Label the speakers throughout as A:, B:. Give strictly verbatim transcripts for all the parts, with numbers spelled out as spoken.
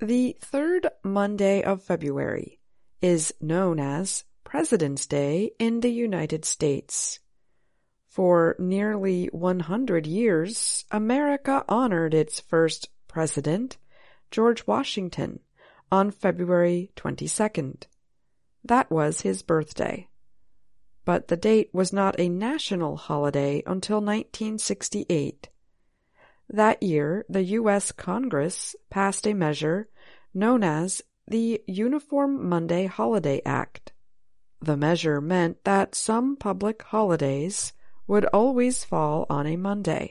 A: The third Monday of February is known as President's Day in the United States. For nearly one hundred years, America honored its first president, George Washington, on February twenty-second. That was his birthday. But the date was not a national holiday until nineteen sixty-eight. That year, the U S Congress passed a measure known as the Uniform Monday Holiday Act. The measure meant that some public holidays would always fall on a Monday.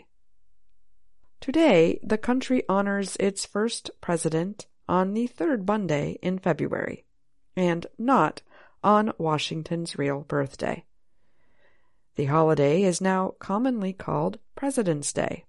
A: Today, the country honors its first president on the third Monday in February, and not on Washington's real birthday. The holiday is now commonly called President's Day.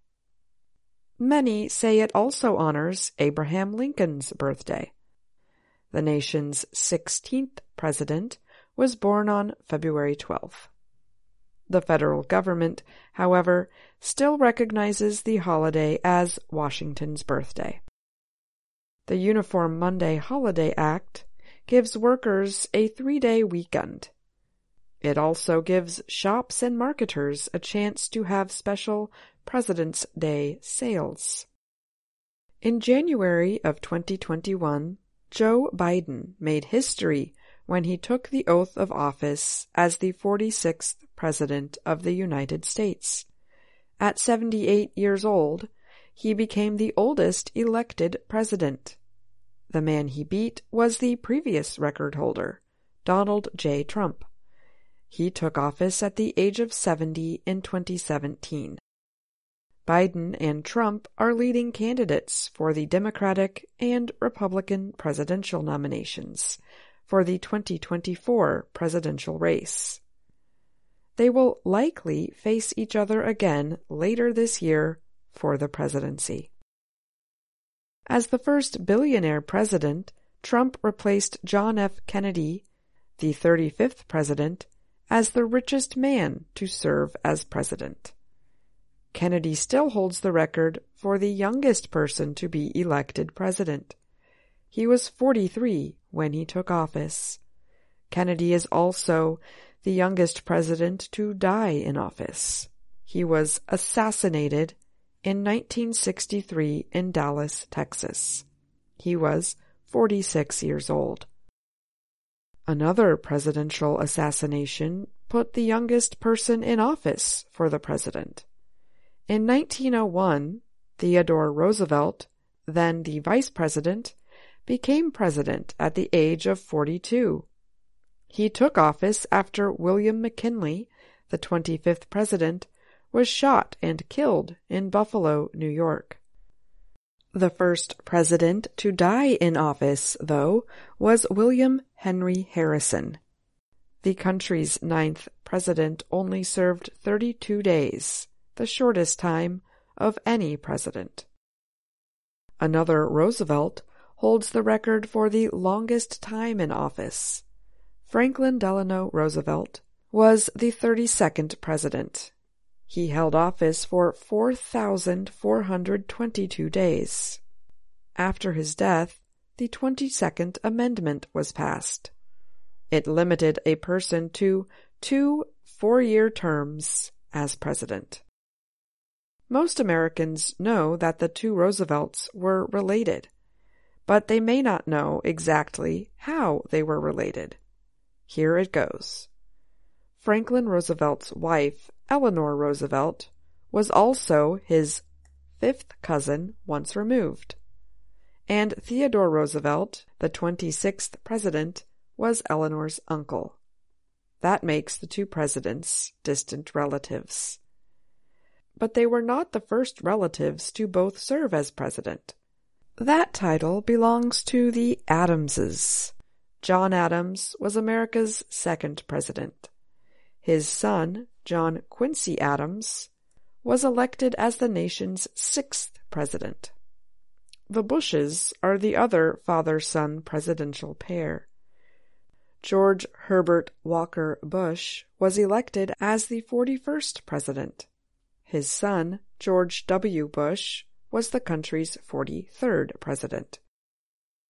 A: Many say it also honors Abraham Lincoln's birthday. The nation's sixteenth president was born on February twelfth. The federal government, however, still recognizes the holiday as Washington's birthday. The Uniform Monday Holiday Act gives workers a three-day weekend. It also gives shops and marketers a chance to have special President's Day sales. In January of twenty twenty-one, Joe Biden made history when he took the oath of office as the forty-sixth President of the United States. At seventy-eight years old, he became the oldest elected president. The man he beat was the previous record holder, Donald J. Trump. He took office at the age of seventy in twenty seventeen. Biden and Trump are leading candidates for the Democratic and Republican presidential nominations for the twenty twenty-four presidential race. They will likely face each other again later this year for the presidency. As the first billionaire president, Trump replaced John F. Kennedy, the thirty-fifth president, as the richest man to serve as president. Kennedy still holds the record for the youngest person to be elected president. He was forty-three when he took office. Kennedy is also the youngest president to die in office. He was assassinated in nineteen sixty-three in Dallas, Texas. He was forty-six years old. Another presidential assassination put the youngest person in office for the president. In nineteen oh one, Theodore Roosevelt, then the vice president, became president at the age of forty-two. He took office after William McKinley, the twenty-fifth president, was shot and killed in Buffalo, New York. The first president to die in office, though, was William Henry Harrison. The country's ninth president only served thirty-two days, the shortest time of any president. Another Roosevelt holds the record for the longest time in office. Franklin Delano Roosevelt was the thirty-second president. He held office for four thousand four hundred twenty-two days. After his death, the twenty-second Amendment was passed. It limited a person to two four-year terms as president. Most Americans know that the two Roosevelts were related, but they may not know exactly how they were related. Here it goes. Franklin Roosevelt's wife, Eleanor Roosevelt, was also his fifth cousin once removed. And Theodore Roosevelt, the twenty-sixth president, was Eleanor's uncle. That makes the two presidents distant relatives. But they were not the first relatives to both serve as president. That title belongs to the Adamses. John Adams was America's second president. His son, John Quincy Adams, was elected as the nation's sixth president. The Bushes are the other father-son presidential pair. George Herbert Walker Bush was elected as the forty-first president. His son, George W. Bush, was the country's forty-third president.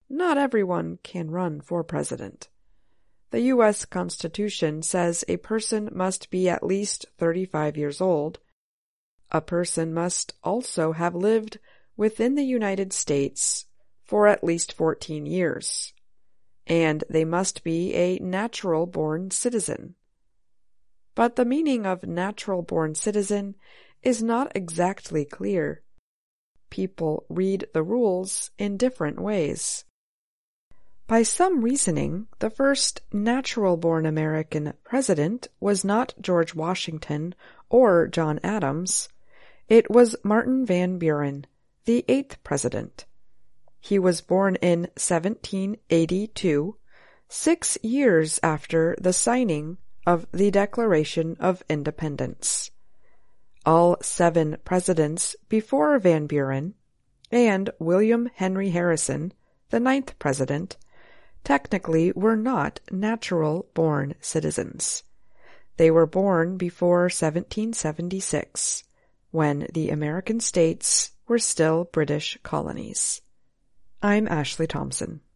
A: not everyone can run for president. The U S Constitution says a person must be at least thirty-five years old. A person must also have lived within the United States for at least fourteen years, and they must be a natural-born citizen. But the meaning of natural-born citizen is not exactly clear. People read the rules in different ways. By some reasoning, the first natural-born American president was not George Washington or John Adams. It was Martin Van Buren, the eighth president. He was born in seventeen eighty-two, six years after the signing of the Declaration of Independence. All seven presidents before Van Buren and William Henry Harrison, the ninth president, technically were not natural-born citizens. They were born before seventeen seventy-six, when the American states were still British colonies. I'm Ashley Thompson.